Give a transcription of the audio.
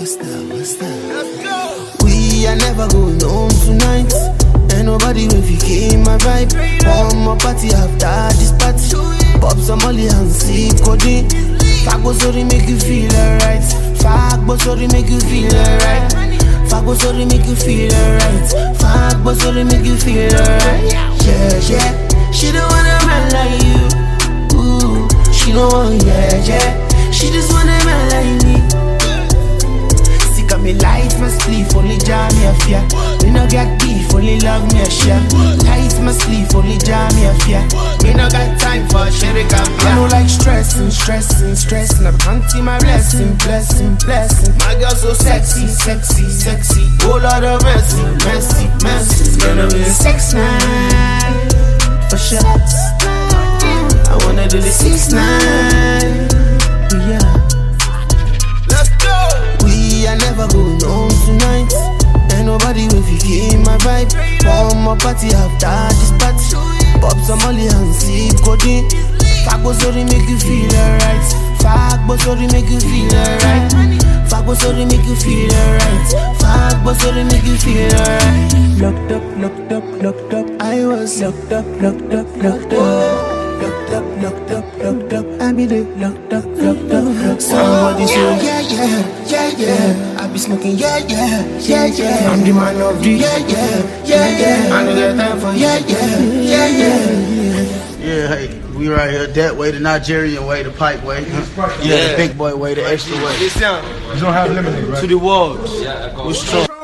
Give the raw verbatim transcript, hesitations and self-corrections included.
what's that, what's that? Let's go. We are never going home tonight. Ain't nobody will be in my vibe. One more party after this party. Pop some molly and sip codeine. Fuck go sorry make you feel alright. Fuck go sorry make you feel alright. Fuck go sorry make you feel alright. Fuck go sorry make you feel alright. Yeah, yeah. She don't want a man like you. Ooh, she don't want, yeah, yeah. She just want a man like me. Sick of me life, my sleep, only jam me a fear. Me no get beef, only love me a share. Light my sleep, only jam me a fear. Me no got time for sherry campia. I don't like stressing, stressing, stressing. I'm counting my blessing, blessing, blessing. My girl so sexy, sexy, sexy. Oh Lord of mercy, mercy, mercy. It's gonna be a sex night for sure. I wanna do the six nine. Yeah. Let's go. We are never going home tonight. Ain't nobody will be in my vibe. One more party after this party. Pop some molly and sip codeine. Fuck go sorry make you feel alright. Fuck go sorry make you feel alright. Fuck go sorry make you feel alright. Fuck go sorry make you feel alright. Locked up, locked up, locked up. I was locked up, locked up, locked up. Locked up, locked up, locked up. I be the locked up, locked up, locked up. Somebody say yeah, yeah, yeah, yeah. I be smoking yeah, yeah, yeah, yeah. I'm the man of the yeah, yeah, yeah, yeah. I don't got time for yeah, yeah, yeah, yeah. Yeah, hey, we right here. That way, the Nigerian way, the pipe way. Yeah, yeah, the big boy way, the extra way. You don't have lemonade, right? To the world. Yeah, we're strong.